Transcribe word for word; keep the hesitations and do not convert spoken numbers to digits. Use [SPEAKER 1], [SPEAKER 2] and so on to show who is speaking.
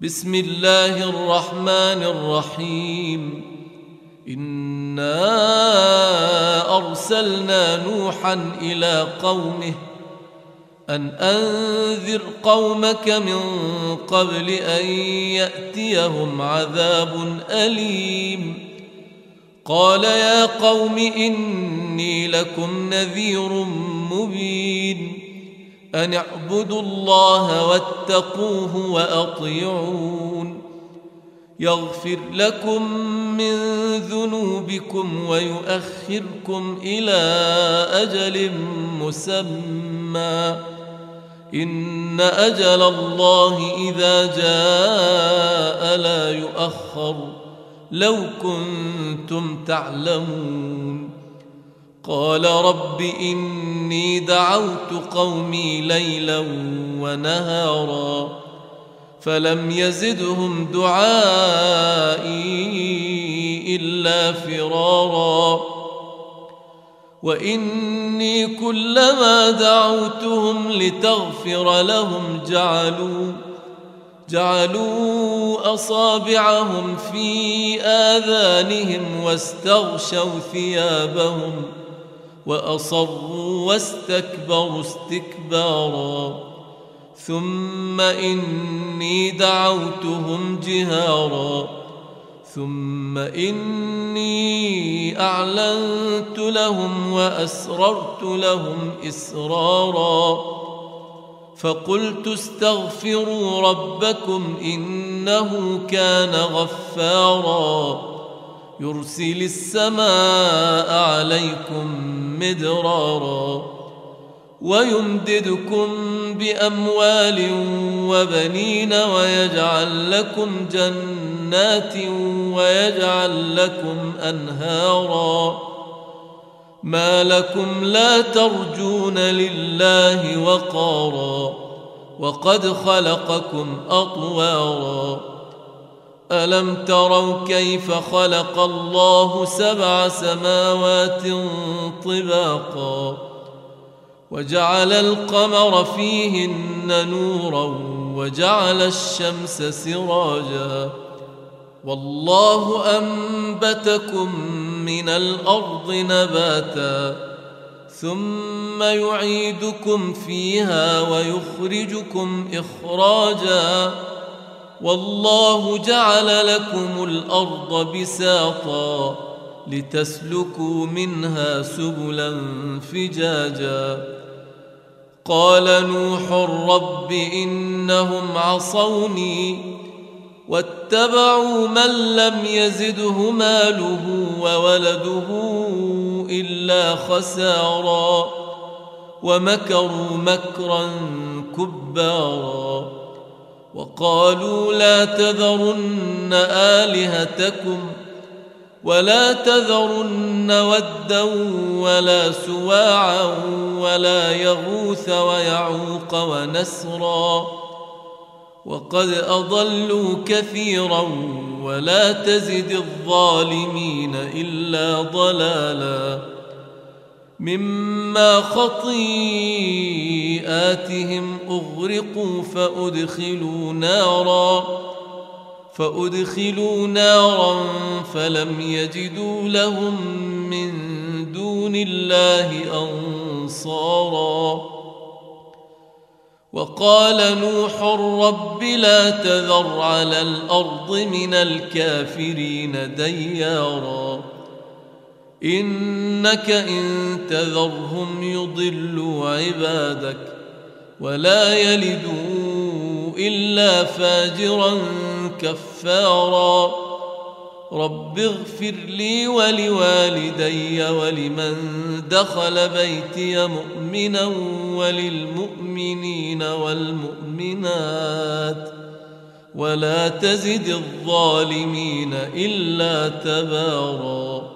[SPEAKER 1] بسم الله الرحمن الرحيم. إنا أرسلنا نوحا إلى قومه أن أنذر قومك من قبل أن يأتيهم عذاب أليم. قال يا قوم إني لكم نذير مبين أن اعبدوا الله واتقوه وأطيعون يغفر لكم من ذنوبكم ويؤخركم إلى أجل مسمى إن أجل الله إذا جاء لا يؤخر لو كنتم تعلمون. قال رب إني دعوت قومي ليلا ونهارا فلم يزدهم دعائي إلا فرارا وإني كلما دعوتهم لتغفر لهم جعلوا جعلوا أصابعهم في آذانهم واستغشوا ثيابهم وأصروا واستكبروا استكبارا ثم إني دعوتهم جهارا ثم إني أعلنت لهم وأسررت لهم إسرارا فقلت استغفروا ربكم إنه كان غفارا يرسل السماء عليكم مدرارا ويمددكم بأموال وبنين ويجعل لكم جنات ويجعل لكم أنهارا ما لكم لا ترجون لله وقارا وقد خلقكم أطوارا ألم تروا كيف خلق الله سبع سماوات طباقا وجعل القمر فيهن نورا وجعل الشمس سراجا والله أنبتكم من الأرض نباتا ثم يعيدكم فيها ويخرجكم إخراجا والله جعل لكم الأرض بساطا لتسلكوا منها سبلا فجاجا. قال نوح رب إنهم عصوني واتبعوا من لم يزده ماله وولده إلا خسارا ومكروا مكرا كبارا وقالوا لا تذرن آلهتكم ولا تذرن ودا ولا سواعا ولا يغوث ويعوق ونسرا وقد أضلوا كثيرا ولا تزد الظالمين إلا ضلالا مما خطيئاتهم أغرقوا فأدخلوا نارا فأدخلوا نارا فلم يجدوا لهم من دون الله أنصارا. وقال نوح رب لا تذر على الأرض من الكافرين ديارا إنك إن تذرهم يضلوا عبادك ولا يلدوا إلا فاجرا كفارا. رب اغفر لي ولوالدي ولمن دخل بيتي مؤمنا وللمؤمنين والمؤمنات ولا تزد الظالمين إلا تبارا.